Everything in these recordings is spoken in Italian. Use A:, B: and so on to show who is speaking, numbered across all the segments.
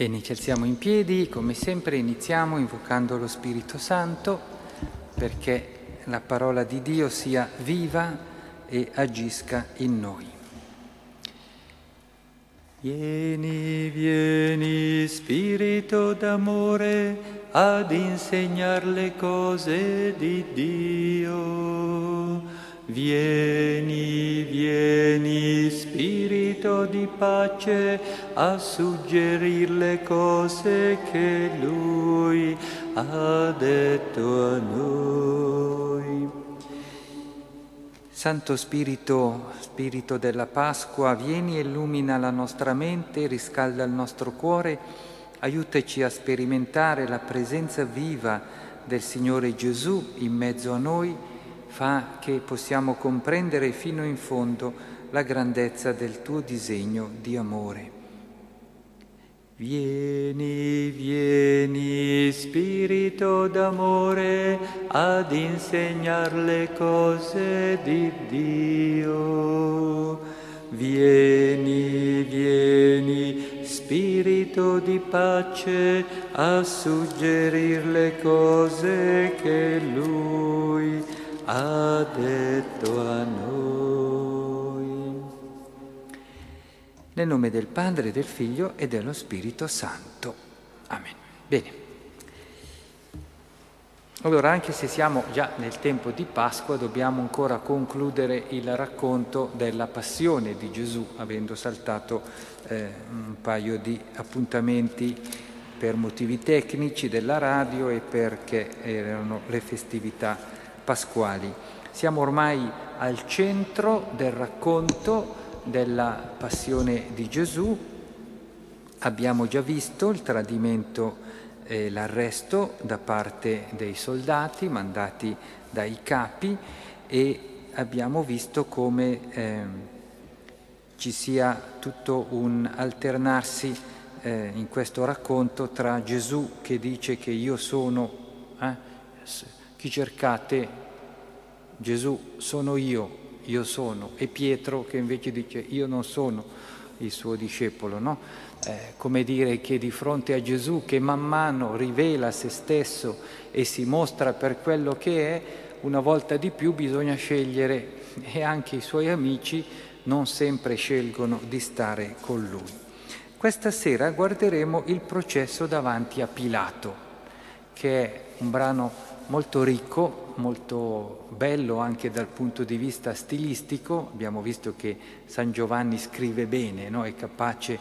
A: Bene, ci alziamo in piedi, come sempre iniziamo invocando lo Spirito Santo perché la parola di Dio sia viva e agisca in noi. Vieni, vieni, Spirito d'amore, ad insegnar le cose di Dio. Vieni, vieni, Spirito di pace, a suggerir le cose che Lui ha detto a noi. Santo Spirito, Spirito della Pasqua, vieni e illumina la nostra mente, riscalda il nostro cuore, aiutaci a sperimentare la presenza viva del Signore Gesù in mezzo a noi, fa che possiamo comprendere fino in fondo la grandezza del tuo disegno di amore. Vieni, vieni, Spirito d'amore, ad insegnar le cose di Dio. Vieni, vieni, Spirito di pace, a suggerir le cose che Lui ha detto a noi. Nel nome del Padre, del Figlio e dello Spirito Santo. Amen. Bene. Allora, anche se siamo già nel tempo di Pasqua, dobbiamo ancora concludere il racconto della passione di Gesù, avendo saltato un paio di appuntamenti per motivi tecnici della radio e perché erano le festività pasquali. Siamo ormai al centro del racconto della passione di Gesù. Abbiamo già visto il tradimento e l'arresto da parte dei soldati mandati dai capi e abbiamo visto come ci sia tutto un alternarsi in questo racconto tra Gesù che dice che io sono, chi cercate? Gesù, sono io sono, e Pietro che invece dice io non sono il suo discepolo, no? Come dire che di fronte a Gesù che man mano rivela se stesso e si mostra per quello che è, una volta di più bisogna scegliere e anche i suoi amici non sempre scelgono di stare con lui. Questa sera guarderemo il processo davanti a Pilato, che è un brano molto ricco, molto bello anche dal punto di vista stilistico. Abbiamo visto che San Giovanni scrive bene, no? È capace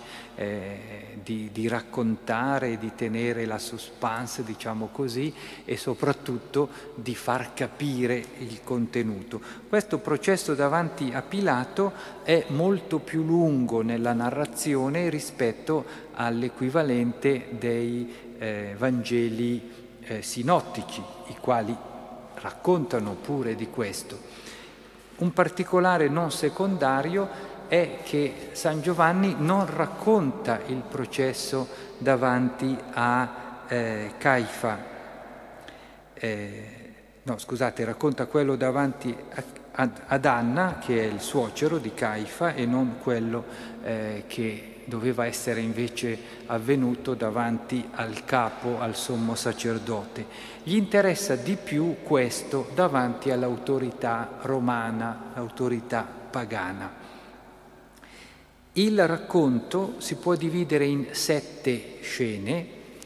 A: di raccontare, di tenere la suspense, diciamo così, e soprattutto di far capire il contenuto. Questo processo davanti a Pilato è molto più lungo nella narrazione rispetto all'equivalente dei Vangeli sinottici, i quali raccontano pure di questo. Un particolare non secondario è che San Giovanni non racconta il processo davanti a Caifa, racconta quello davanti ad Anna, che è il suocero di Caifa, e non quello che doveva essere invece avvenuto davanti al capo, al sommo sacerdote. Gli interessa di più questo davanti all'autorità romana, l'autorità pagana. Il racconto si può dividere in 7 scene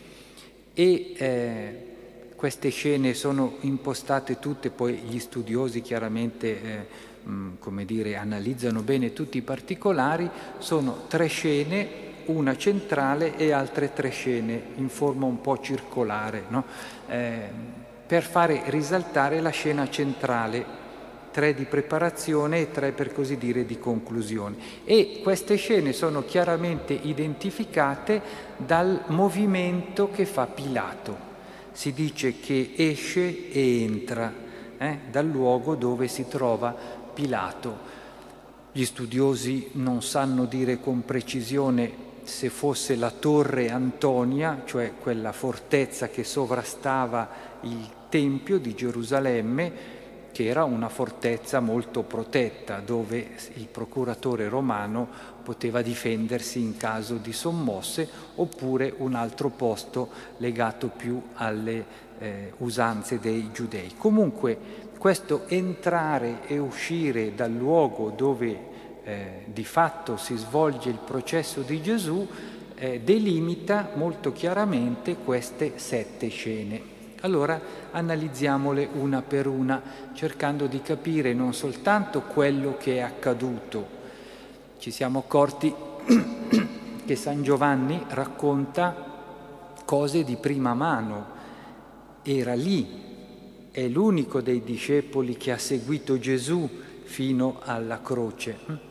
A: e queste scene sono impostate tutte, poi gli studiosi chiaramente analizzano bene tutti i particolari. Sono 3 scene, una centrale e altre 3 scene in forma un po' circolare, no? Per fare risaltare la scena centrale, 3 di preparazione e 3 per così dire di conclusione. E queste scene sono chiaramente identificate dal movimento che fa Pilato. Si dice che esce e entra dal luogo dove si trova Pilato. Gli studiosi non sanno dire con precisione se fosse la Torre Antonia, cioè quella fortezza che sovrastava il Tempio di Gerusalemme, che era una fortezza molto protetta, dove il procuratore romano poteva difendersi in caso di sommosse, oppure un altro posto legato più alle usanze dei giudei. Comunque questo entrare e uscire dal luogo dove di fatto si svolge il processo di Gesù delimita molto chiaramente queste 7 scene. Allora analizziamole una per una, cercando di capire non soltanto quello che è accaduto. Ci siamo accorti che San Giovanni racconta cose di prima mano. Era lì, è l'unico dei discepoli che ha seguito Gesù fino alla croce.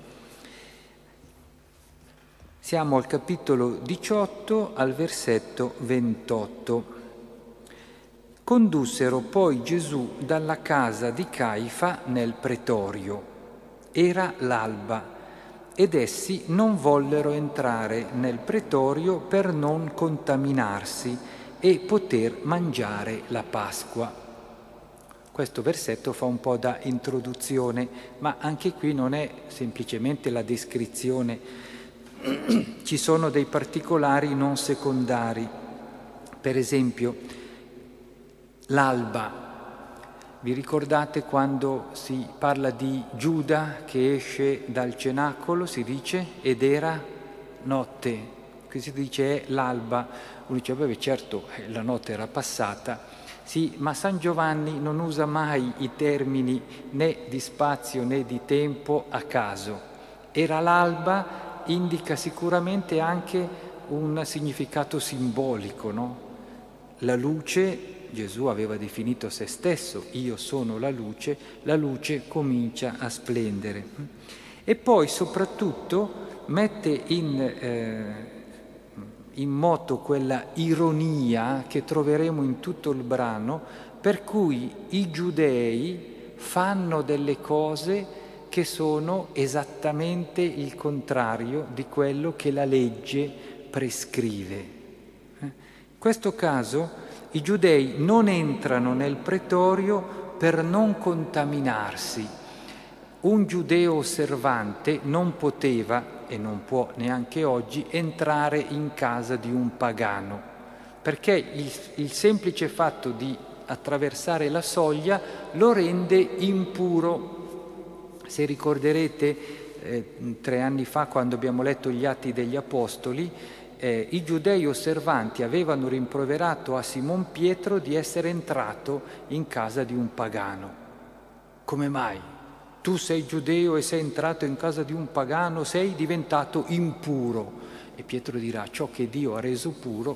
A: Siamo al capitolo 18, al versetto 28. Condussero poi Gesù dalla casa di Caifa nel pretorio. Era l'alba, ed essi non vollero entrare nel pretorio per non contaminarsi e poter mangiare la Pasqua. Questo versetto fa un po' da introduzione, ma anche qui non è semplicemente la descrizione. Ci sono dei particolari non secondari. Per esempio, l'alba. Vi ricordate quando si parla di Giuda che esce dal cenacolo, si dice, ed era notte. Qui si dice è l'alba. Uno dice, beh, certo, la notte era passata. Sì, ma San Giovanni non usa mai i termini né di spazio né di tempo a caso. Era l'alba indica sicuramente anche un significato simbolico, no? La luce, Gesù aveva definito se stesso, io sono la luce comincia a splendere. E poi soprattutto mette in moto quella ironia che troveremo in tutto il brano, per cui i giudei fanno delle cose che sono esattamente il contrario di quello che la legge prescrive. In questo caso i giudei non entrano nel pretorio per non contaminarsi. Un giudeo osservante non poteva, e non può neanche oggi, entrare in casa di un pagano, perché il semplice fatto di attraversare la soglia lo rende impuro. Se ricorderete, 3 anni fa, quando abbiamo letto gli Atti degli Apostoli, i giudei osservanti avevano rimproverato a Simon Pietro di essere entrato in casa di un pagano. Come mai? Tu sei giudeo e sei entrato in casa di un pagano, sei diventato impuro. E Pietro dirà, ciò che Dio ha reso puro.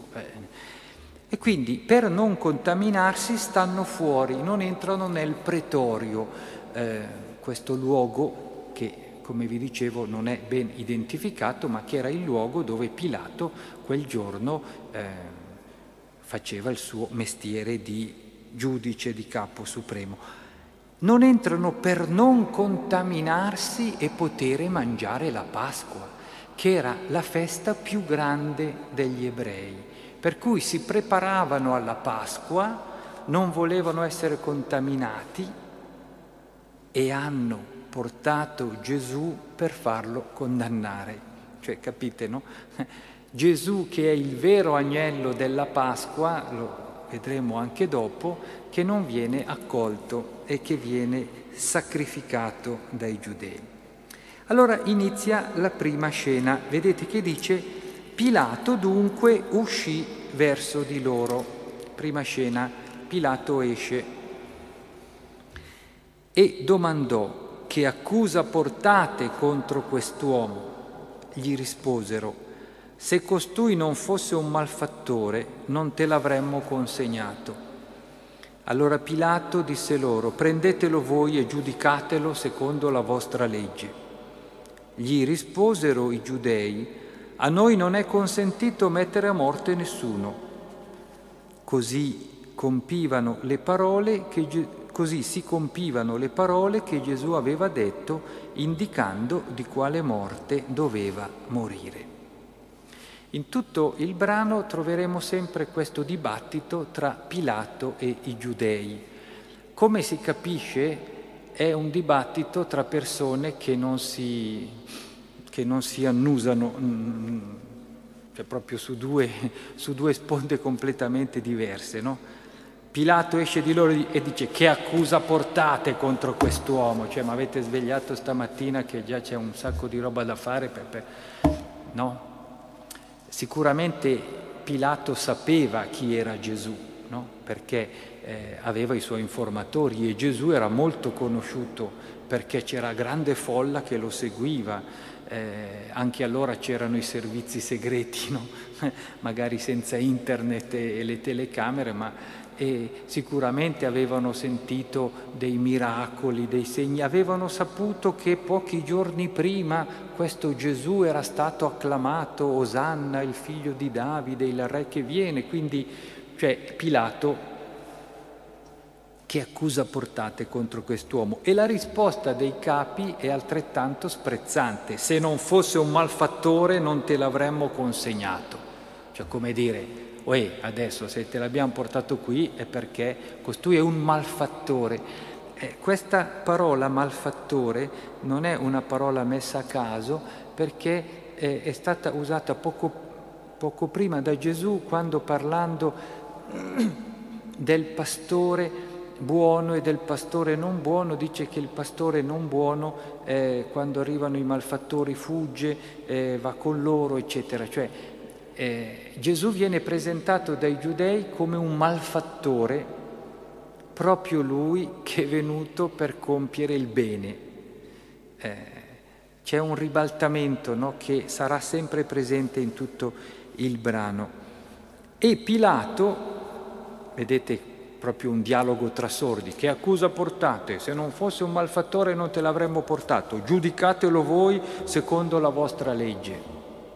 A: E quindi per non contaminarsi stanno fuori, non entrano nel pretorio. Questo luogo che, come vi dicevo, non è ben identificato, ma che era il luogo dove Pilato quel giorno faceva il suo mestiere di giudice, di capo supremo. Non entrano per non contaminarsi e poter mangiare la Pasqua, che era la festa più grande degli ebrei, per cui si preparavano alla Pasqua, non volevano essere contaminati, e hanno portato Gesù per farlo condannare. Cioè, capite, no? Gesù, che è il vero agnello della Pasqua, lo vedremo anche dopo, che non viene accolto e che viene sacrificato dai giudei. Allora inizia la prima scena. Vedete che dice: Pilato dunque uscì verso di loro. Prima scena, Pilato esce e domandò: che accusa portate contro quest'uomo? Gli risposero: se costui non fosse un malfattore, non te l'avremmo consegnato. Allora Pilato disse loro: prendetelo voi e giudicatelo secondo la vostra legge. Gli risposero i giudei: a noi non è consentito mettere a morte nessuno. Così si compivano le parole che Gesù aveva detto, indicando di quale morte doveva morire. In tutto il brano troveremo sempre questo dibattito tra Pilato e i giudei. Come si capisce, è un dibattito tra persone che non si annusano, cioè proprio su due sponde completamente diverse, no? Pilato esce di loro e dice: che accusa portate contro quest'uomo? Cioè, ma avete svegliato stamattina che già c'è un sacco di roba da fare No? Sicuramente Pilato sapeva chi era Gesù, no? Perché aveva i suoi informatori, e Gesù era molto conosciuto perché c'era grande folla che lo seguiva. Anche allora c'erano i servizi segreti, no? Magari senza internet e le telecamere, ma sicuramente avevano sentito dei miracoli, dei segni, avevano saputo che pochi giorni prima questo Gesù era stato acclamato Osanna, il figlio di Davide, il re che viene. Quindi, cioè, Pilato: che accusa portate contro quest'uomo? E la risposta dei capi è altrettanto sprezzante: se non fosse un malfattore non te l'avremmo consegnato. Cioè, come dire, adesso se te l'abbiamo portato qui è perché costui è un malfattore. Questa parola malfattore non è una parola messa a caso, perché è stata usata poco prima da Gesù, quando parlando del pastore buono e del pastore non buono, dice che il pastore non buono quando arrivano i malfattori fugge, va con loro, eccetera. Cioè Gesù viene presentato dai giudei come un malfattore, proprio lui che è venuto per compiere il bene. C'è un ribaltamento, no, che sarà sempre presente in tutto il brano. E Pilato, vedete, proprio un dialogo tra sordi: che accusa portate? Se non fosse un malfattore non te l'avremmo portato, giudicatelo voi secondo la vostra legge.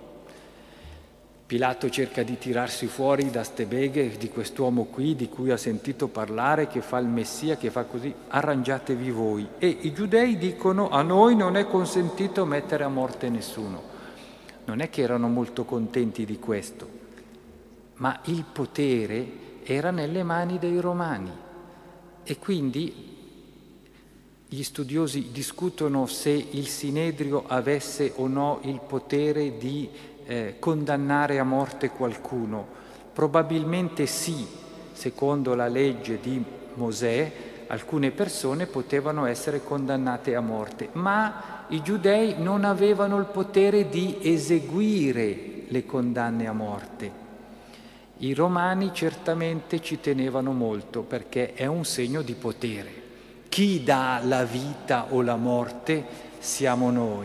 A: Pilato cerca di tirarsi fuori da ste beghe di quest'uomo qui, di cui ha sentito parlare, che fa il Messia, che fa così, arrangiatevi voi. E i giudei dicono: a noi non è consentito mettere a morte nessuno. Non è che erano molto contenti di questo, ma il potere era nelle mani dei romani, e quindi gli studiosi discutono se il Sinedrio avesse o no il potere di condannare a morte qualcuno. Probabilmente sì, secondo la legge di Mosè alcune persone potevano essere condannate a morte, ma i giudei non avevano il potere di eseguire le condanne a morte. I romani certamente ci tenevano molto, perché è un segno di potere. Chi dà la vita o la morte siamo noi.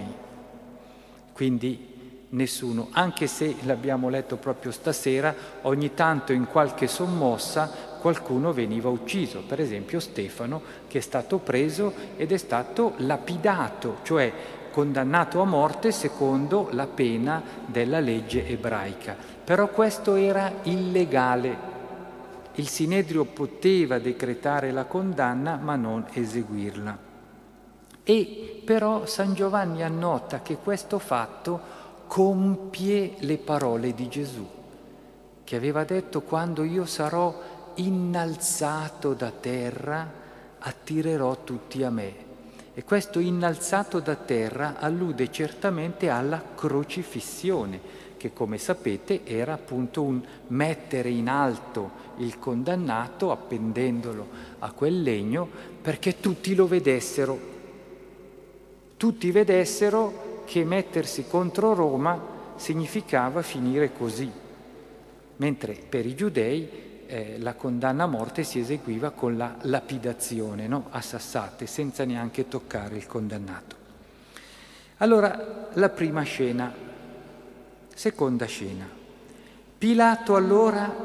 A: Quindi nessuno, anche se l'abbiamo letto proprio stasera, ogni tanto in qualche sommossa qualcuno veniva ucciso. Per esempio Stefano, che è stato preso ed è stato lapidato, cioè condannato a morte secondo la pena della legge ebraica. Però questo era illegale. Il Sinedrio poteva decretare la condanna ma non eseguirla. E però San Giovanni annota che questo fatto compie le parole di Gesù, che aveva detto: quando io sarò innalzato da terra attirerò tutti a me. E questo innalzato da terra allude certamente alla crocifissione, che come sapete era appunto un mettere in alto il condannato appendendolo a quel legno perché tutti lo vedessero. Tutti vedessero che mettersi contro Roma significava finire così, mentre per i giudei la condanna a morte si eseguiva con la lapidazione, no? A sassate, senza neanche toccare il condannato. Allora, la prima scena. Seconda scena. Pilato allora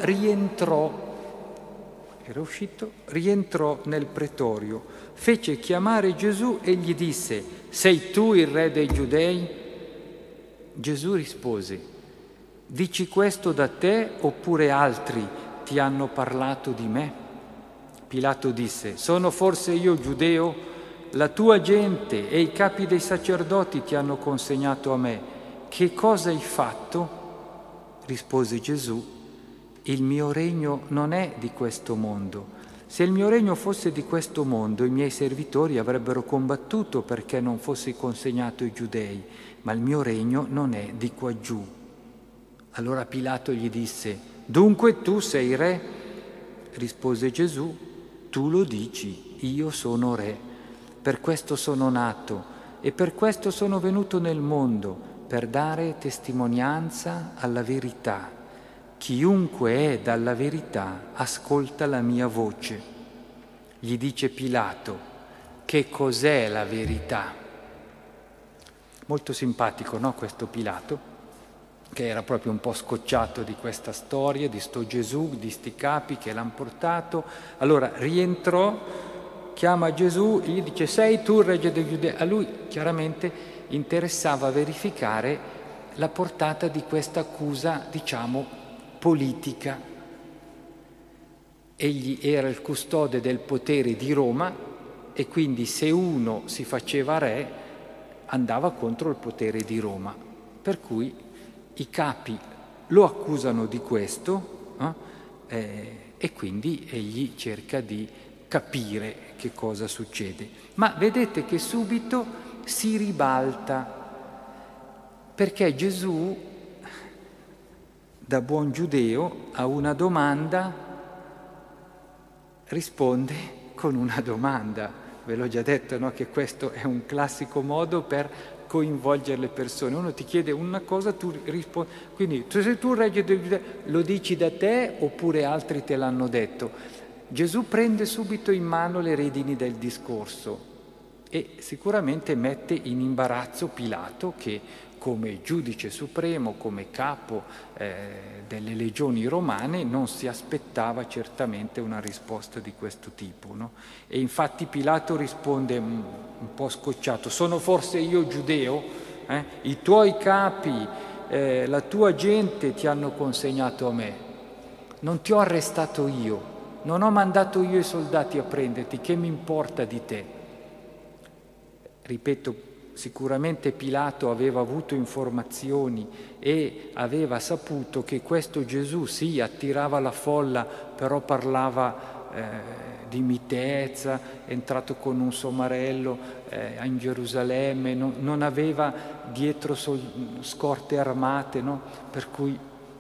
A: rientrò nel pretorio, fece chiamare Gesù e gli disse: sei tu il re dei Giudei? Gesù rispose: dici questo da te oppure altri ti hanno parlato di me? Pilato disse: sono forse io giudeo? La tua gente e i capi dei sacerdoti ti hanno consegnato a me. Che cosa hai fatto? Rispose Gesù: il mio regno non è di questo mondo. Se il mio regno fosse di questo mondo, i miei servitori avrebbero combattuto perché non fosse consegnato ai Giudei, ma il mio regno non è di qua giù. Allora Pilato gli disse: dunque tu sei re? Rispose Gesù: tu lo dici, io sono re. Per questo sono nato e per questo sono venuto nel mondo, per dare testimonianza alla verità. Chiunque è dalla verità ascolta la mia voce. Gli dice Pilato: che cos'è la verità? Molto simpatico, no, questo Pilato, che era proprio un po' scocciato di questa storia, di sto Gesù, di sti capi che l'hanno portato. Allora rientrò, chiama Gesù e gli dice: sei tu il regge dei Giudei? A lui chiaramente interessava verificare la portata di questa accusa, diciamo, politica. Egli era il custode del potere di Roma e quindi se uno si faceva re andava contro il potere di Roma. Per cui i capi lo accusano di questo e quindi egli cerca di capire che cosa succede. Ma vedete che subito si ribalta, perché Gesù, da buon giudeo, a una domanda risponde con una domanda. Ve l'ho già detto, no? Che questo è un classico modo per coinvolgere le persone. Uno ti chiede una cosa, tu rispondi. Quindi se tu regge del giudeo, lo dici da te oppure altri te l'hanno detto? Gesù prende subito in mano le redini del discorso e sicuramente mette in imbarazzo Pilato, che come giudice supremo, come capo delle legioni romane, non si aspettava certamente una risposta di questo tipo, no? E infatti Pilato risponde un po' scocciato: sono forse io giudeo? I tuoi capi, la tua gente ti hanno consegnato a me. Non ti ho arrestato io, non ho mandato io i soldati a prenderti, che mi importa di te? Ripeto, sicuramente Pilato aveva avuto informazioni e aveva saputo che questo Gesù sì, attirava la folla, però parlava di mitezza, è entrato con un somarello in Gerusalemme, non aveva dietro scorte armate, no? Per cui...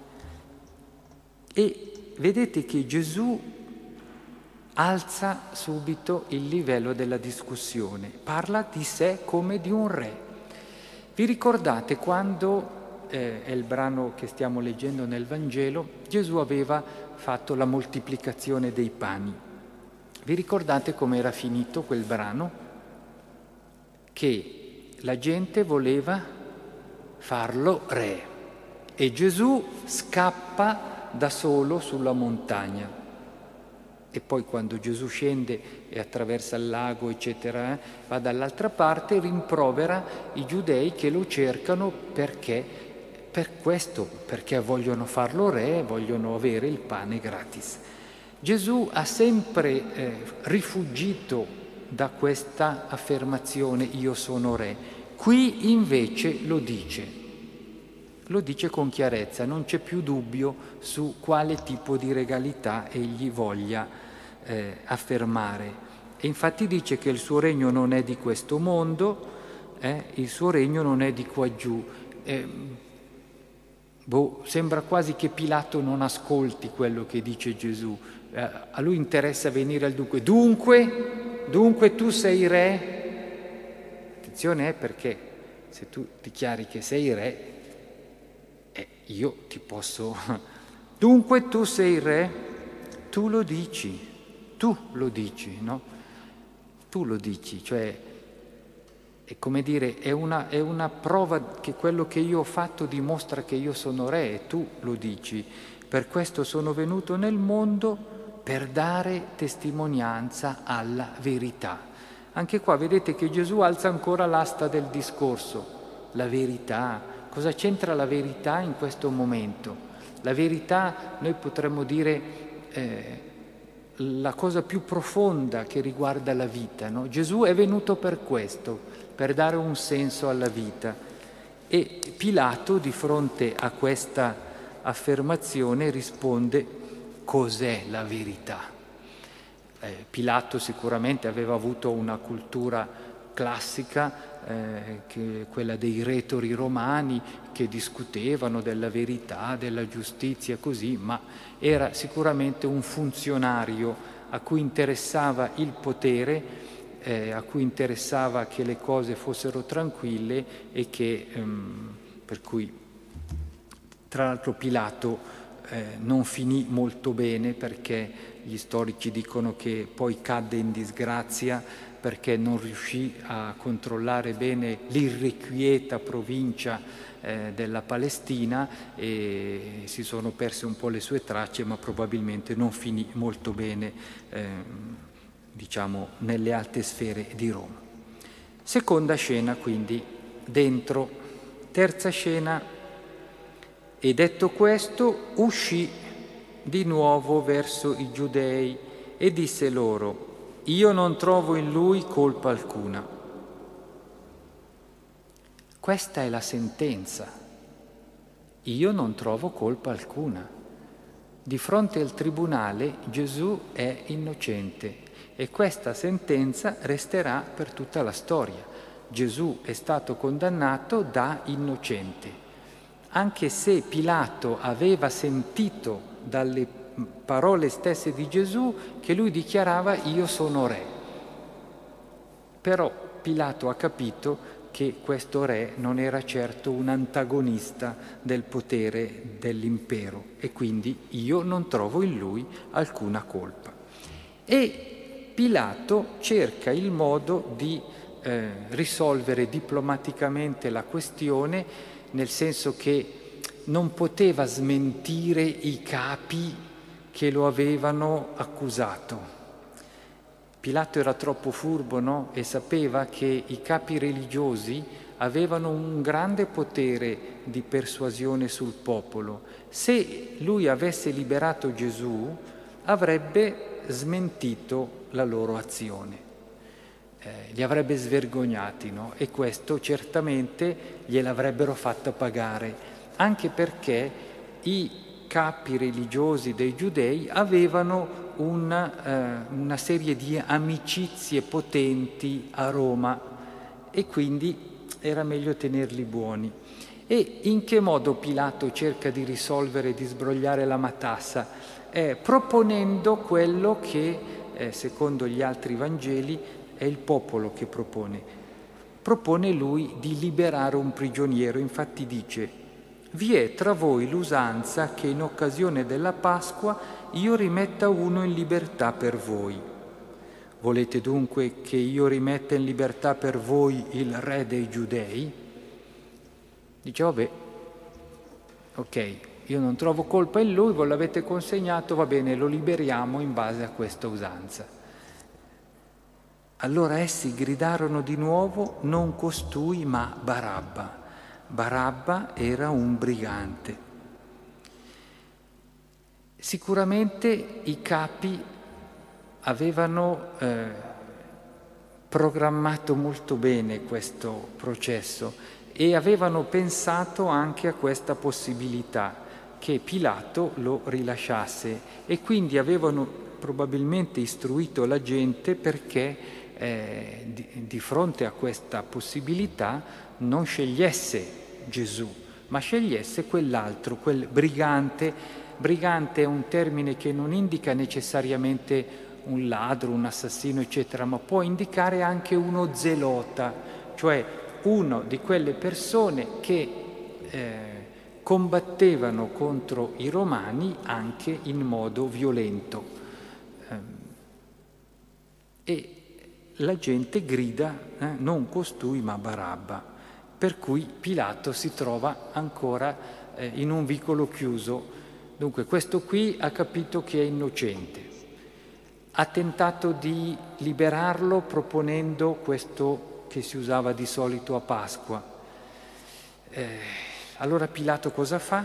A: E vedete che Gesù alza subito il livello della discussione, parla di sé come di un re. Vi ricordate quando, è il brano che stiamo leggendo nel Vangelo, Gesù aveva fatto la moltiplicazione dei pani. Vi ricordate come era finito quel brano? Che la gente voleva farlo re e Gesù scappa da solo sulla montagna. E poi quando Gesù scende e attraversa il lago, eccetera, va dall'altra parte e rimprovera i giudei che lo cercano perché vogliono farlo re, vogliono avere il pane gratis. Gesù ha sempre rifuggito da questa affermazione: io sono re. Qui invece lo dice con chiarezza, non c'è più dubbio su quale tipo di regalità egli voglia affermare. E infatti dice che il suo regno non è di questo mondo, il suo regno non è di qua giù. Sembra quasi che Pilato non ascolti quello che dice Gesù. A lui interessa venire al dunque. Dunque tu sei re? Attenzione, perché se tu dichiari che sei re, io ti posso... Dunque tu sei re? Tu lo dici, no? Tu lo dici, cioè è come dire, è una prova che quello che io ho fatto dimostra che io sono re e tu lo dici. Per questo sono venuto nel mondo per dare testimonianza alla verità. Anche qua vedete che Gesù alza ancora l'asta del discorso, la verità. Cosa c'entra la verità in questo momento? La verità, noi potremmo dire, la cosa più profonda che riguarda la vita, no? Gesù è venuto per questo, per dare un senso alla vita. E Pilato, di fronte a questa affermazione, risponde: cos'è la verità? Pilato sicuramente aveva avuto una cultura classica, quella dei retori romani che discutevano della verità, della giustizia, così, ma era sicuramente un funzionario a cui interessava il potere, a cui interessava che le cose fossero tranquille e che, per cui, tra l'altro, Pilato non finì molto bene, perché gli storici dicono che poi cadde in disgrazia perché non riuscì a controllare bene l'irrequieta provincia della Palestina e si sono perse un po' le sue tracce, ma probabilmente non finì molto bene, diciamo, nelle alte sfere di Roma. Seconda scena, quindi, dentro. Terza scena. E detto questo, uscì di nuovo verso i Giudei e disse loro: io non trovo in lui colpa alcuna. Questa è la sentenza. Io non trovo colpa alcuna. Di fronte al tribunale Gesù è innocente e questa sentenza resterà per tutta la storia. Gesù è stato condannato da innocente. Anche se Pilato aveva sentito dalle parole stesse di Gesù che lui dichiarava: io sono re. Però Pilato ha capito che questo re non era certo un antagonista del potere dell'impero e quindi io non trovo in lui alcuna colpa. E Pilato cerca il modo di risolvere diplomaticamente la questione, nel senso che non poteva smentire i capi che lo avevano accusato. Pilato era troppo furbo, no? E sapeva che i capi religiosi avevano un grande potere di persuasione sul popolo. Se lui avesse liberato Gesù, avrebbe smentito la loro azione. Li avrebbe svergognati, no? E questo certamente gliel'avrebbero fatta pagare, anche perché i capi religiosi dei giudei avevano una serie di amicizie potenti a Roma e quindi era meglio tenerli buoni. E in che modo Pilato cerca di risolvere, di sbrogliare la matassa? Proponendo quello che, secondo gli altri Vangeli, è il popolo che propone. Propone lui di liberare un prigioniero, infatti dice: vi è tra voi l'usanza che in occasione della Pasqua io rimetta uno in libertà per voi. Volete dunque che io rimetta in libertà per voi il re dei Giudei? Dice: vabbè, ok, io non trovo colpa in lui, voi l'avete consegnato, va bene, lo liberiamo in base a questa usanza. Allora essi gridarono di nuovo: non costui, ma Barabba. Barabba era un brigante. Sicuramente i capi avevano programmato molto bene questo processo e avevano pensato anche a questa possibilità, che Pilato lo rilasciasse, e quindi avevano probabilmente istruito la gente perché di fronte a questa possibilità non scegliesse Gesù, ma scegliesse quell'altro, quel brigante. Brigante è un termine che non indica necessariamente un ladro, un assassino, eccetera, ma può indicare anche uno zelota, cioè uno di quelle persone che combattevano contro i romani anche in modo violento. E la gente grida: non costui ma Barabba. Per cui Pilato si trova ancora in un vicolo chiuso. Dunque questo qui ha capito che è innocente. Ha tentato di liberarlo proponendo questo che si usava di solito a Pasqua. Allora Pilato cosa fa?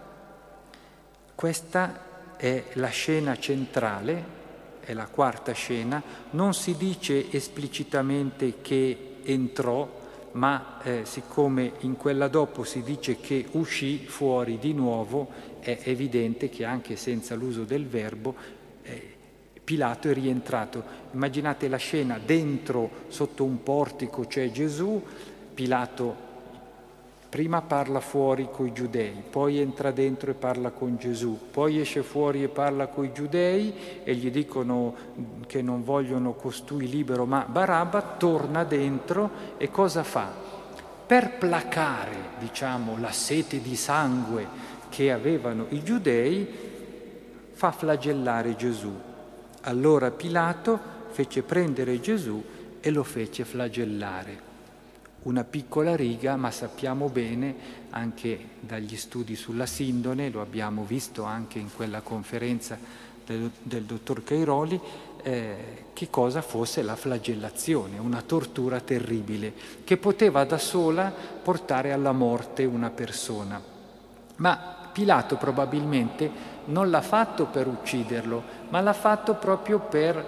A: Questa è la scena centrale, è la quarta scena. Non si dice esplicitamente che entrò, ma siccome in quella dopo si dice che uscì fuori di nuovo, è evidente che anche senza l'uso del verbo Pilato è rientrato. Immaginate la scena, dentro, sotto un portico c'è Gesù, Pilato prima parla fuori coi giudei, poi entra dentro e parla con Gesù, poi esce fuori e parla coi giudei e gli dicono che non vogliono costui libero ma Barabba, torna dentro e cosa fa? Per placare, diciamo, la sete di sangue che avevano i giudei, fa flagellare Gesù. Allora Pilato fece prendere Gesù e lo fece flagellare. Una piccola riga, ma sappiamo bene anche dagli studi sulla sindone, lo abbiamo visto anche in quella conferenza del dottor Cairoli, che cosa fosse la flagellazione, una tortura terribile che poteva da sola portare alla morte una persona. Ma Pilato probabilmente non l'ha fatto per ucciderlo, ma l'ha fatto proprio per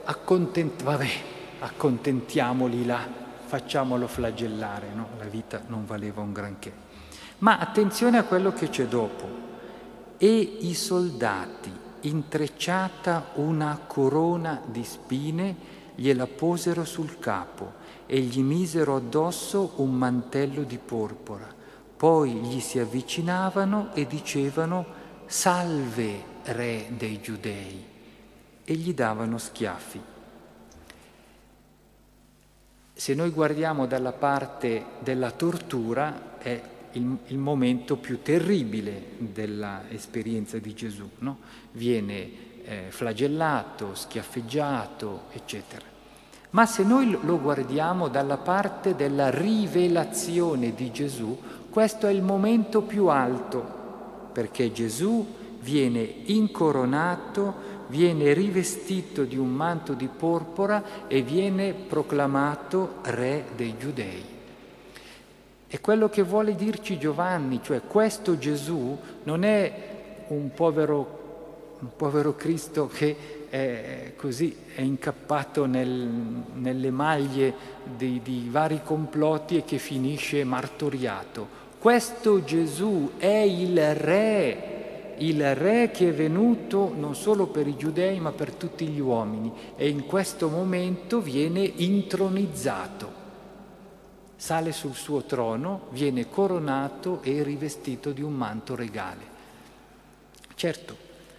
A: accontentiamoli là, facciamolo flagellare, no? La vita non valeva un granché. Ma attenzione a quello che c'è dopo. E i soldati, intrecciata una corona di spine, gliela posero sul capo e gli misero addosso un mantello di porpora. Poi gli si avvicinavano e dicevano: «Salve, re dei Giudei!» e gli davano schiaffi. Se noi guardiamo dalla parte della tortura, è il momento più terribile dell'esperienza di Gesù, no? Viene flagellato, schiaffeggiato, eccetera. Ma se noi lo guardiamo dalla parte della rivelazione di Gesù, questo è il momento più alto, perché Gesù viene incoronato, viene rivestito di un manto di porpora e viene proclamato re dei Giudei. È quello che vuole dirci Giovanni, cioè questo Gesù non è un povero Cristo che è incappato nelle maglie di vari complotti e che finisce martoriato. Questo Gesù è il re che è venuto non solo per i giudei ma per tutti gli uomini, e in questo momento viene intronizzato, sale sul suo trono, viene coronato e rivestito di un manto regale. Certo,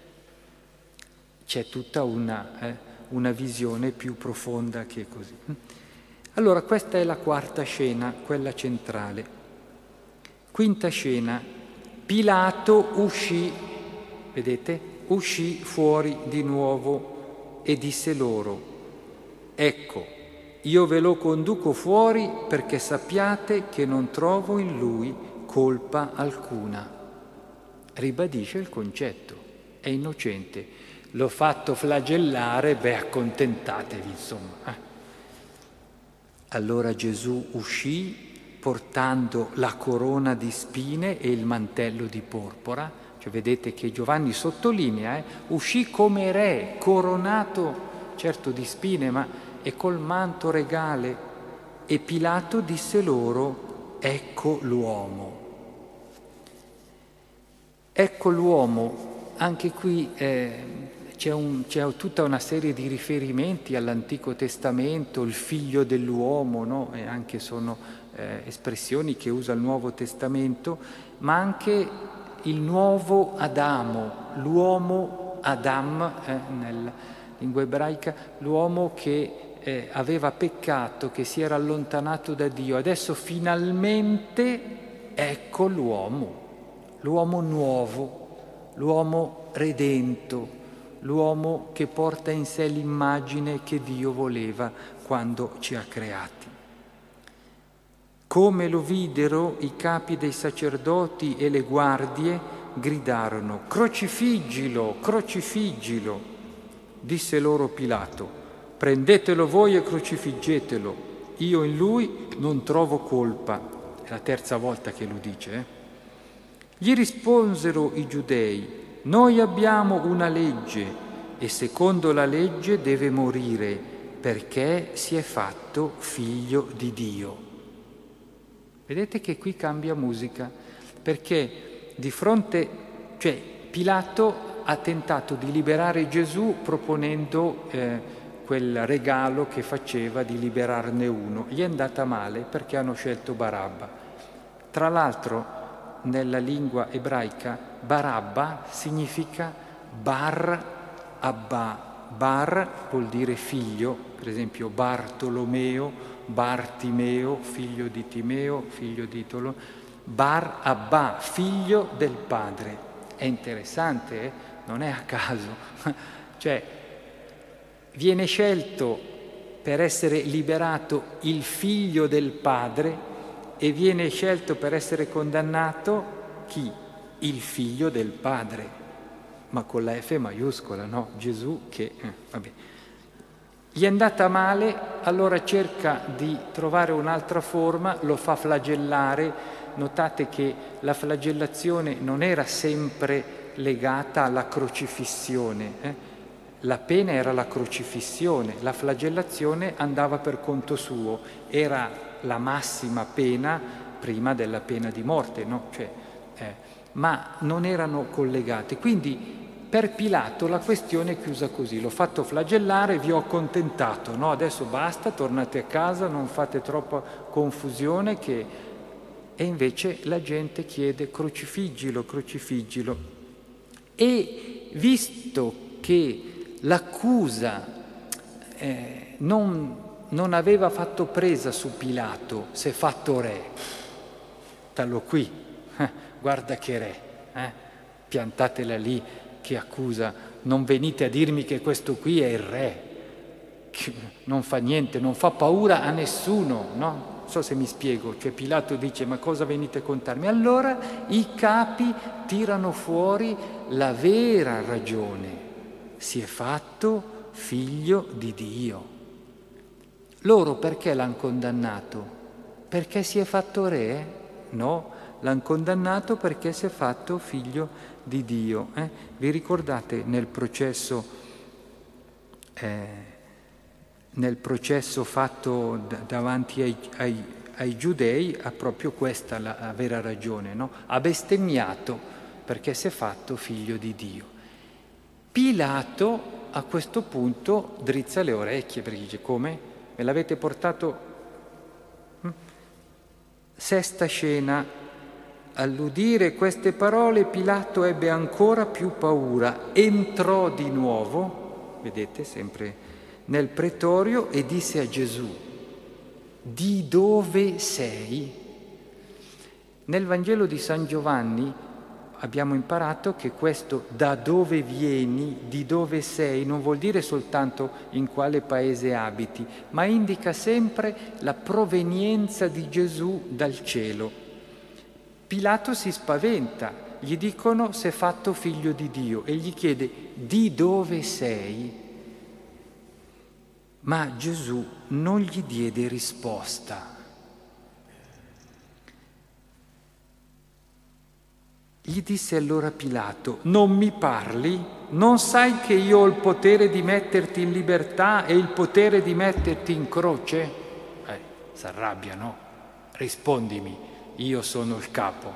A: c'è tutta una visione più profonda che così. Allora questa è la quarta scena, quella centrale. Quinta scena, Pilato uscì, vedete? Uscì fuori di nuovo e disse loro: «Ecco, io ve lo conduco fuori perché sappiate che non trovo in lui colpa alcuna». Ribadisce il concetto, è innocente. L'ho fatto flagellare, accontentatevi, insomma. Allora Gesù uscì portando la corona di spine e il mantello di porpora. Cioè vedete che Giovanni sottolinea, uscì come re, coronato, certo di spine, ma e col manto regale. E Pilato disse loro: «Ecco l'uomo». Ecco l'uomo, anche qui c'è tutta una serie di riferimenti all'Antico Testamento, il figlio dell'uomo, no? E anche sono espressioni che usa il Nuovo Testamento, ma anche il nuovo Adamo, l'uomo Adam, nella lingua ebraica, l'uomo che aveva peccato, che si era allontanato da Dio. Adesso finalmente ecco l'uomo nuovo, l'uomo redento, l'uomo che porta in sé l'immagine che Dio voleva quando ci ha creati. Come lo videro, i capi dei sacerdoti e le guardie gridarono: «Crocifiggilo, crocifiggilo!» Disse loro Pilato: «Prendetelo voi e crocifiggetelo, io in lui non trovo colpa». È la terza volta che lo dice. Gli risposero i giudei: «Noi abbiamo una legge e secondo la legge deve morire perché si è fatto figlio di Dio». Vedete che qui cambia musica, perché di fronte, cioè Pilato ha tentato di liberare Gesù proponendo quel regalo che faceva di liberarne uno. Gli è andata male perché hanno scelto Barabba. Tra l'altro, nella lingua ebraica, Barabba significa Bar Abba. Bar vuol dire figlio, per esempio Bartolomeo, Bartimeo, figlio di Timeo, figlio di Tolo. Bar Abba, figlio del padre. È interessante, non è a caso. Cioè, viene scelto per essere liberato il figlio del padre e viene scelto per essere condannato chi? Il figlio del padre, ma con la F maiuscola, no? Gesù che... vabbè. Gli è andata male, allora cerca di trovare un'altra forma, lo fa flagellare. Notate che la flagellazione non era sempre legata alla crocifissione, La pena era la crocifissione, la flagellazione andava per conto suo, era la massima pena prima della pena di morte, no? Ma non erano collegate. Quindi per Pilato la questione è chiusa così: l'ho fatto flagellare, vi ho accontentato, no? Adesso basta, tornate a casa, non fate troppa confusione E invece la gente chiede crocifiggilo, crocifiggilo. E visto che l'accusa non aveva fatto presa su Pilato, si è fatto re, dallo qui, guarda che re, piantatela lì che accusa, non venite a dirmi che questo qui è il re, che non fa niente, non fa paura a nessuno, no? Non so se mi spiego, cioè Pilato dice ma cosa venite a contarmi? Allora i capi tirano fuori la vera ragione: si è fatto figlio di Dio. Loro perché l'hanno condannato? Perché si è fatto re? No, l'hanno condannato perché si è fatto figlio di Dio. Vi ricordate nel processo fatto davanti ai giudei, ha proprio questa la vera ragione, no? Ha bestemmiato perché si è fatto figlio di Dio. Pilato a questo punto drizza le orecchie perché dice: come? Me l'avete portato? Sesta scena. All'udire queste parole Pilato ebbe ancora più paura, entrò di nuovo, vedete, sempre nel pretorio, e disse a Gesù: di dove sei? Nel Vangelo di San Giovanni abbiamo imparato che questo da dove vieni, di dove sei, non vuol dire soltanto in quale paese abiti, ma indica sempre la provenienza di Gesù dal cielo. Pilato si spaventa, gli dicono si è fatto figlio di Dio e gli chiede: di dove sei? Ma Gesù non gli diede risposta. Gli disse allora Pilato: non mi parli? Non sai che io ho il potere di metterti in libertà e il potere di metterti in croce? S'arrabbia, no? Rispondimi, io sono il capo.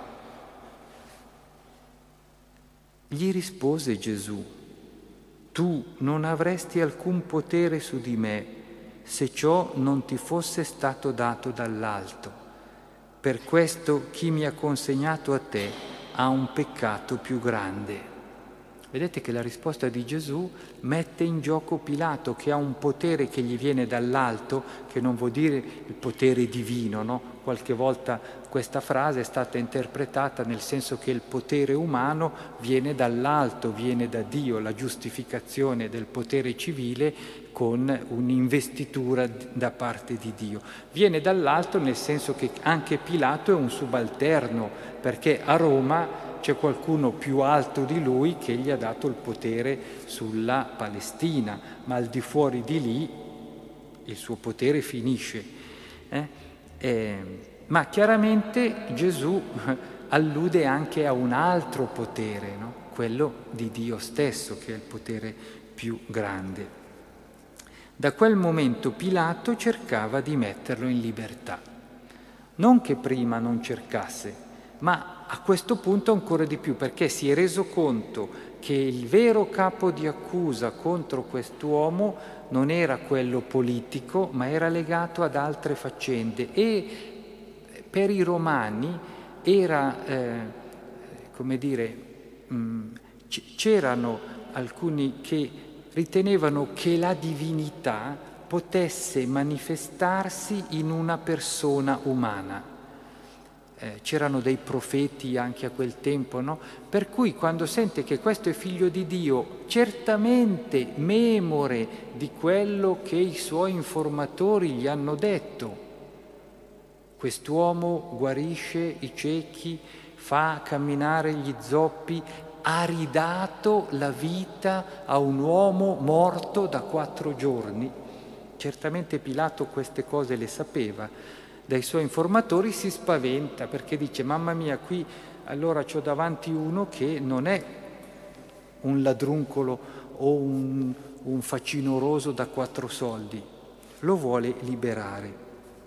A: Gli rispose Gesù: tu non avresti alcun potere su di me se ciò non ti fosse stato dato dall'alto. Per questo chi mi ha consegnato a te ha un peccato più grande. Vedete che la risposta di Gesù mette in gioco Pilato, che ha un potere che gli viene dall'alto, che non vuol dire il potere divino, no? Qualche volta questa frase è stata interpretata nel senso che il potere umano viene dall'alto, viene da Dio, la giustificazione del potere civile con un'investitura da parte di Dio. Viene dall'alto nel senso che anche Pilato è un subalterno, perché a Roma c'è qualcuno più alto di lui che gli ha dato il potere sulla Palestina, ma al di fuori di lì il suo potere finisce. Ma chiaramente Gesù allude anche a un altro potere, no? Quello di Dio stesso, che è il potere più grande. Da quel momento Pilato cercava di metterlo in libertà. Non che prima non cercasse, Ma a questo punto ancora di più, perché si è reso conto che il vero capo di accusa contro quest'uomo non era quello politico, ma era legato ad altre faccende. E per i romani era, c'erano alcuni che ritenevano che la divinità potesse manifestarsi in una persona umana. C'erano dei profeti anche a quel tempo, no? Per cui quando sente che questo è figlio di Dio, certamente memore di quello che i suoi informatori gli hanno detto. Quest'uomo guarisce i ciechi, fa camminare gli zoppi, ha ridato la vita a un uomo morto da 4 giorni. Certamente Pilato queste cose le sapeva. Dai suoi informatori si spaventa perché dice: mamma mia, qui allora c'ho davanti uno che non è un ladruncolo o un facinoroso da 4 soldi, lo vuole liberare.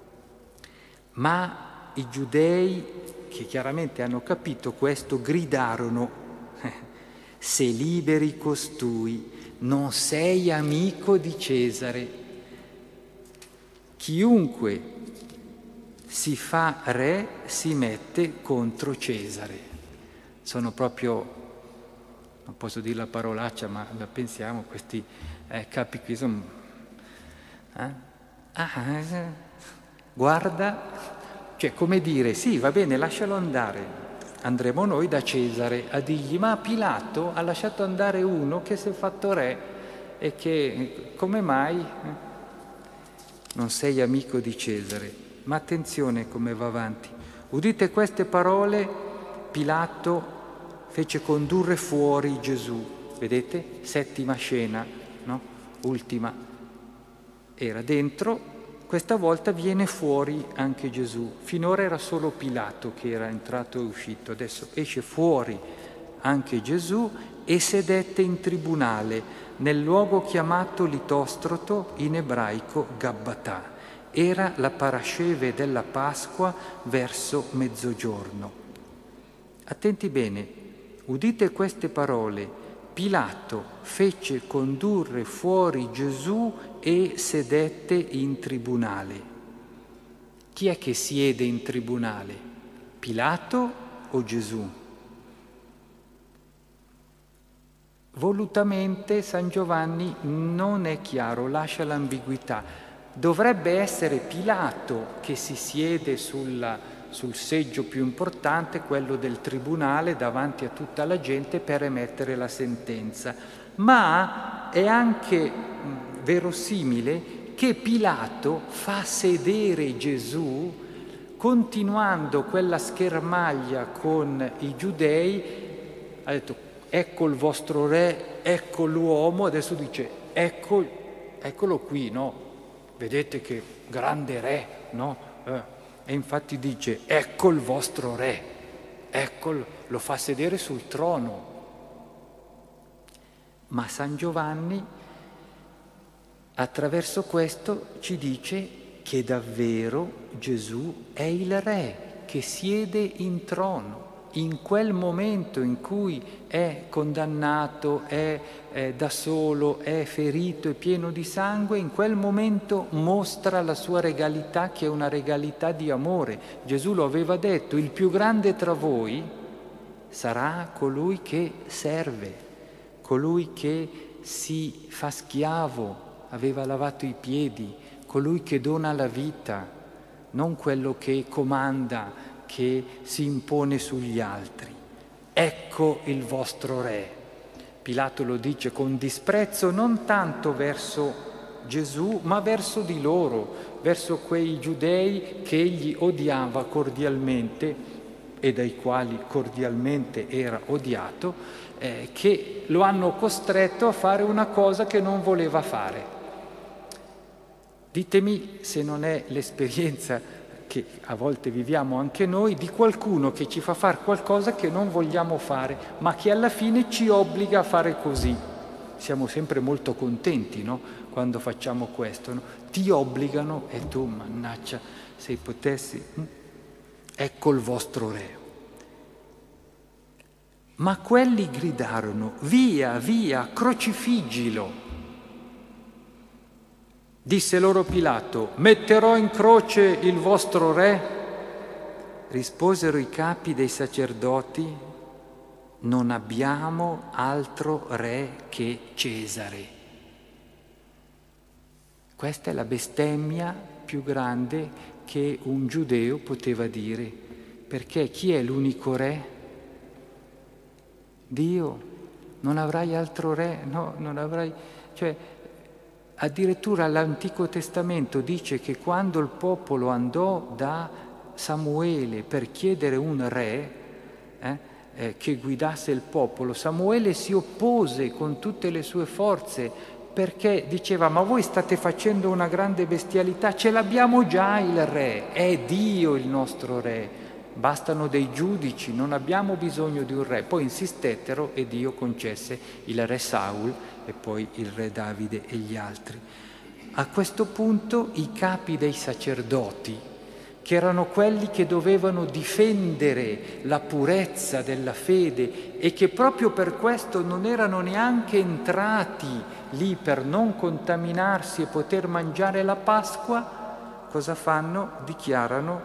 A: Ma i giudei, che chiaramente hanno capito questo, gridarono: se liberi costui, non sei amico di Cesare. Chiunque si fa re si mette contro Cesare. Sono proprio, non posso dire la parolaccia, ma la pensiamo, questi capi qui sono... guarda, cioè come dire, sì, va bene, lascialo andare, andremo noi da Cesare a dirgli: ma Pilato ha lasciato andare uno che si è fatto re e che, come mai non sei amico di Cesare? Ma attenzione come va avanti. Udite queste parole, Pilato fece condurre fuori Gesù. Vedete? 7ª scena, no? Ultima. Era dentro, questa volta viene fuori anche Gesù. Finora era solo Pilato che era entrato e uscito, adesso esce fuori anche Gesù e sedette in tribunale, nel luogo chiamato Litostroto, in ebraico Gabbatà. Era la parasceve della Pasqua verso mezzogiorno. Attenti bene, udite queste parole. Pilato fece condurre fuori Gesù e sedette in tribunale. Chi è che siede in tribunale? Pilato o Gesù? Volutamente San Giovanni non è chiaro, lascia l'ambiguità. Dovrebbe essere Pilato che si siede sul seggio più importante, quello del tribunale, davanti a tutta la gente per emettere la sentenza. Ma è anche verosimile che Pilato fa sedere Gesù, continuando quella schermaglia con i giudei. Ha detto: ecco il vostro re, ecco l'uomo. Adesso dice: eccolo qui, no? Vedete che grande re, no? E infatti dice: ecco il vostro re, eccolo, lo fa sedere sul trono. Ma San Giovanni, attraverso questo, ci dice che davvero Gesù è il re che siede in trono. In quel momento in cui è condannato, è da solo, è ferito, è pieno di sangue, in quel momento mostra la sua regalità, che è una regalità di amore. Gesù lo aveva detto: il più grande tra voi sarà colui che serve, colui che si fa schiavo, aveva lavato i piedi, colui che dona la vita, non quello che comanda, che si impone sugli altri. Ecco il vostro re. Pilato lo dice con disprezzo non tanto verso Gesù, ma verso di loro, verso quei giudei che egli odiava cordialmente e dai quali cordialmente era odiato, che lo hanno costretto a fare una cosa che non voleva fare. Ditemi se non è l'esperienza che a volte viviamo anche noi, di qualcuno che ci fa fare qualcosa che non vogliamo fare, ma che alla fine ci obbliga a fare così. Siamo sempre molto contenti, no? Quando facciamo questo, no? Ti obbligano e tu, mannaggia, se potessi... Ecco il vostro re. Ma quelli gridarono: via, via, crocifiggilo. Disse loro Pilato: metterò in croce il vostro re? Risposero i capi dei sacerdoti: non abbiamo altro re che Cesare. Questa è la bestemmia più grande che un giudeo poteva dire, perché chi è l'unico re? Dio. Non avrai altro re? No, non avrai... Cioè, addirittura l'Antico Testamento dice che quando il popolo andò da Samuele per chiedere un re che guidasse il popolo, Samuele si oppose con tutte le sue forze perché diceva: ma voi state facendo una grande bestialità, ce l'abbiamo già il re, è Dio il nostro re, bastano dei giudici, non abbiamo bisogno di un re. Poi insistettero e Dio concesse il re Saul e poi il re Davide e gli altri. A questo punto i capi dei sacerdoti, che erano quelli che dovevano difendere la purezza della fede e che proprio per questo non erano neanche entrati lì per non contaminarsi e poter mangiare la Pasqua, cosa fanno? Dichiarano: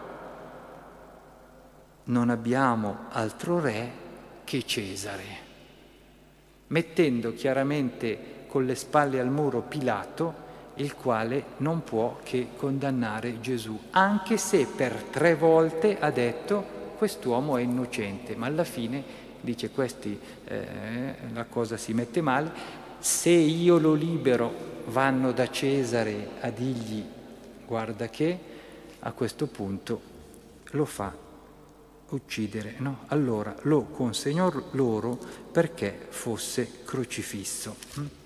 A: non abbiamo altro re che Cesare, mettendo chiaramente con le spalle al muro Pilato, il quale non può che condannare Gesù, anche se per 3 volte ha detto: quest'uomo è innocente, ma alla fine dice: la cosa si mette male, se io lo libero vanno da Cesare a dirgli guarda che, a questo punto lo fa uccidere, no? Allora lo consegnò loro perché fosse crocifisso.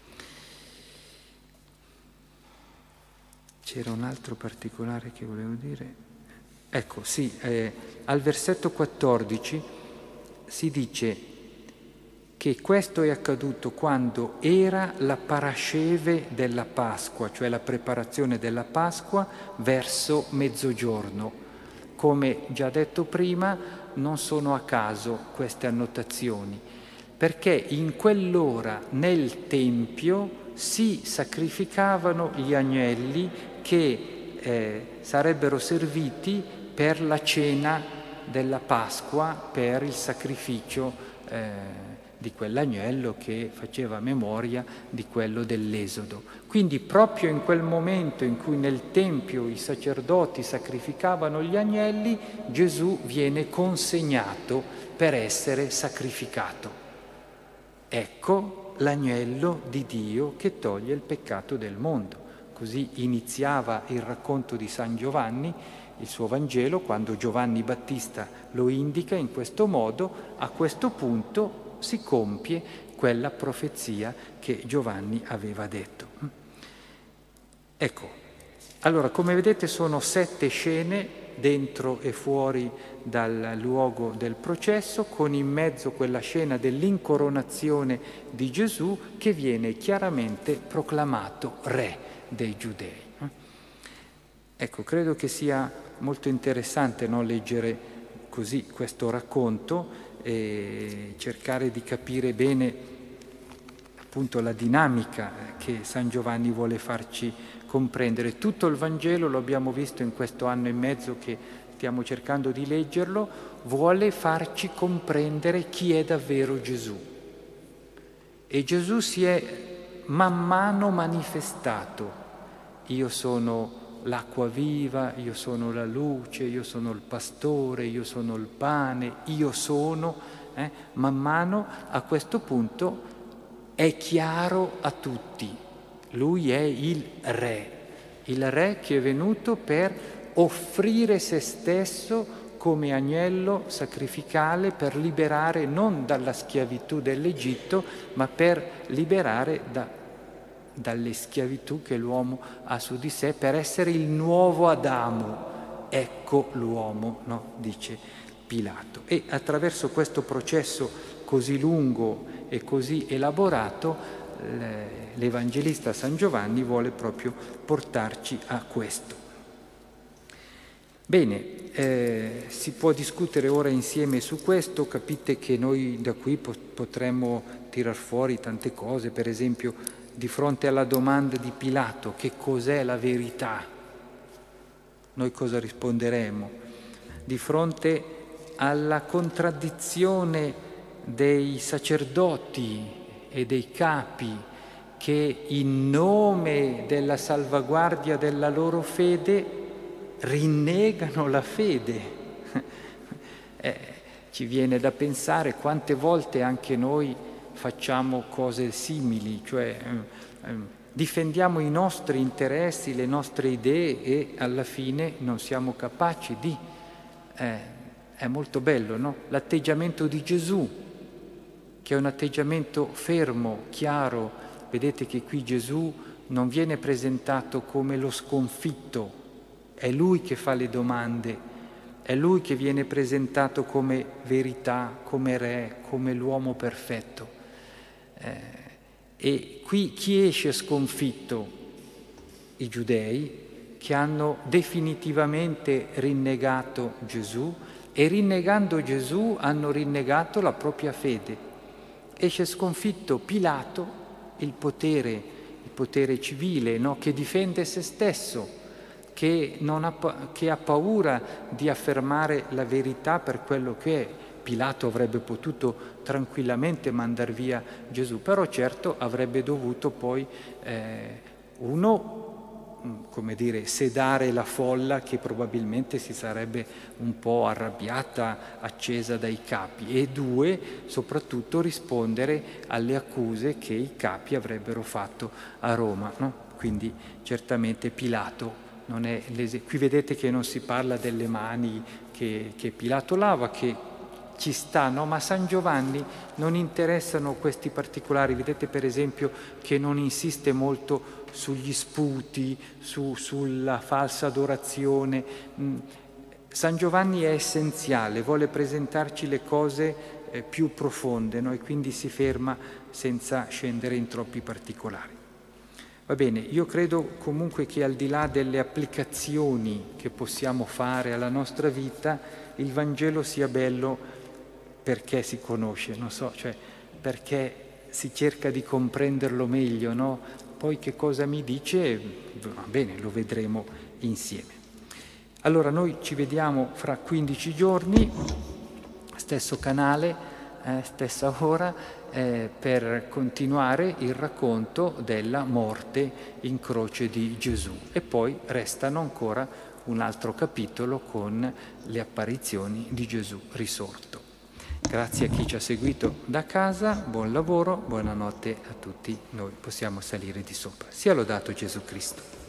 A: C'era un altro particolare che volevo dire. Ecco, sì, al versetto 14 si dice che questo è accaduto quando era la parasceve della Pasqua, cioè la preparazione della Pasqua verso mezzogiorno. Come già detto prima, non sono a caso queste annotazioni, perché in quell'ora nel Tempio si sacrificavano gli agnelli che sarebbero serviti per la cena della Pasqua, per il sacrificio di quell'agnello che faceva memoria di quello dell'Esodo. Quindi proprio in quel momento in cui nel Tempio i sacerdoti sacrificavano gli agnelli, Gesù viene consegnato per essere sacrificato. Ecco l'agnello di Dio che toglie il peccato del mondo. Così iniziava il racconto di San Giovanni, il suo Vangelo, quando Giovanni Battista lo indica in questo modo. A questo punto si compie quella profezia che Giovanni aveva detto. Ecco, allora come vedete sono 7 scene dentro e fuori dal luogo del processo, con in mezzo quella scena dell'incoronazione di Gesù che viene chiaramente proclamato re dei Giudei. Ecco, credo che sia molto interessante, no, leggere così questo racconto e cercare di capire bene appunto la dinamica che San Giovanni vuole farci comprendere. Tutto il Vangelo, lo abbiamo visto in questo anno e mezzo che stiamo cercando di leggerlo, vuole farci comprendere chi è davvero Gesù. E Gesù si è man mano manifestato. Io sono l'acqua viva, io sono la luce, io sono il pastore, io sono il pane, io sono. Man mano a questo punto è chiaro a tutti. Lui è il re che è venuto per offrire se stesso come agnello sacrificale per liberare non dalla schiavitù dell'Egitto, ma per liberare dalle schiavitù che l'uomo ha su di sé, per essere il nuovo Adamo. Ecco l'uomo, no? Dice Pilato. E attraverso questo processo così lungo e così elaborato, l'Evangelista San Giovanni vuole proprio portarci a questo. Bene, si può discutere ora insieme su questo, capite che noi da qui potremmo tirar fuori tante cose, per esempio di fronte alla domanda di Pilato, che cos'è la verità? Noi cosa risponderemo? Di fronte alla contraddizione dei sacerdoti e dei capi che in nome della salvaguardia della loro fede rinnegano la fede. Ci viene da pensare quante volte anche noi facciamo cose simili, cioè difendiamo i nostri interessi, le nostre idee e alla fine non siamo capaci di. È molto bello, no? L'atteggiamento di Gesù, che è un atteggiamento fermo, chiaro. Vedete che qui Gesù non viene presentato come lo sconfitto, è Lui che fa le domande, è Lui che viene presentato come verità, come Re, come l'uomo perfetto. E qui chi esce sconfitto? I giudei, che hanno definitivamente rinnegato Gesù e rinnegando Gesù hanno rinnegato la propria fede. Esce sconfitto Pilato, il potere civile, no? Che difende se stesso, che ha paura di affermare la verità per quello che è. Pilato avrebbe potuto tranquillamente mandar via Gesù, però certo avrebbe dovuto poi sedare la folla che probabilmente si sarebbe un po' arrabbiata, accesa dai capi, e due, soprattutto rispondere alle accuse che i capi avrebbero fatto a Roma, no? Quindi certamente Pilato non è qui vedete che non si parla delle mani che Pilato lava, che ci stanno, ma a San Giovanni non interessano questi particolari. Vedete per esempio che non insiste molto sugli sputi, sulla falsa adorazione. San Giovanni è essenziale, vuole presentarci le cose più profonde, no? E quindi si ferma senza scendere in troppi particolari. Va bene, io credo comunque che al di là delle applicazioni che possiamo fare alla nostra vita, il Vangelo sia bello perché si conosce, non so, cioè perché si cerca di comprenderlo meglio, no? Poi che cosa mi dice, va bene, lo vedremo insieme. Allora noi ci vediamo fra 15 giorni, stesso canale, stessa ora, per continuare il racconto della morte in croce di Gesù. E poi restano ancora un altro capitolo con le apparizioni di Gesù risorto. Grazie a chi ci ha seguito da casa, buon lavoro, buonanotte a tutti noi, possiamo salire di sopra. Sia lodato Gesù Cristo.